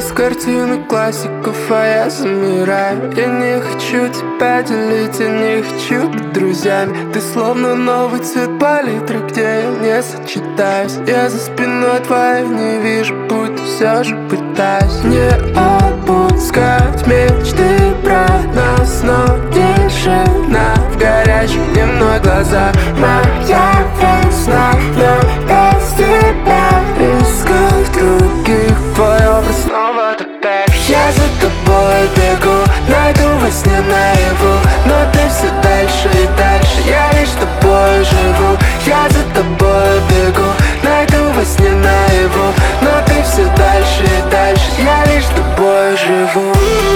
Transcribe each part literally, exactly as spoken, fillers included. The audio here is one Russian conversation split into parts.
из картины классиков, а я замираю. Я не хочу тебя делить, я не хочу быть друзьями. Ты словно новый цвет палитры, где я не сочетаюсь. Я за спиной твоей не вижу путь, все же пытаюсь не опускать мечты про нас, но тишина в горячих дневной глаза. Моя весна, но без тебя. Искал в других твой образ снова опять. Я за тобой бегу, найду во сне наяву, но ты все дальше и дальше, я лишь тобой живу. Я за тобой бегу, найду во сне наяву, но ты все дальше и дальше, я лишь тобой живу.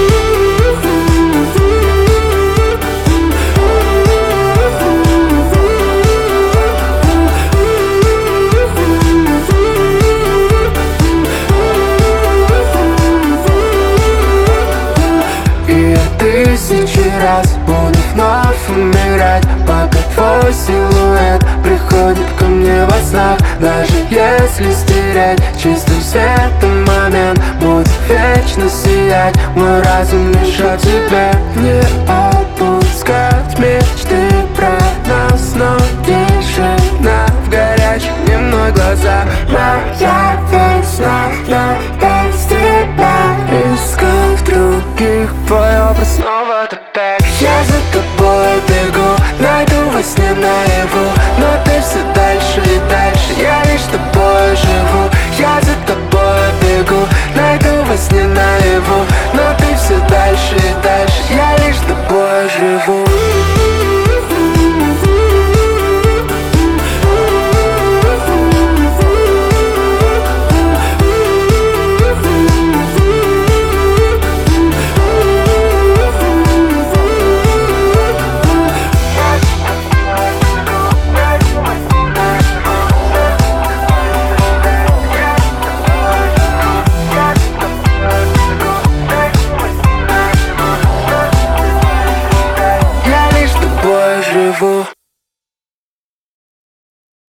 Тысячи раз буду вновь умирать, пока твой силуэт приходит ко мне во снах. Даже если стереть чистым светом момент, будет вечно сиять мой разум лишь о тебе. Не опускать мечты про нас, но тишина в горячих дневной глаза. Моя весна, но без тебя. Искал в других твой образ снова опять. Я за тобой бегу, найду во сне наяву, но ты всегда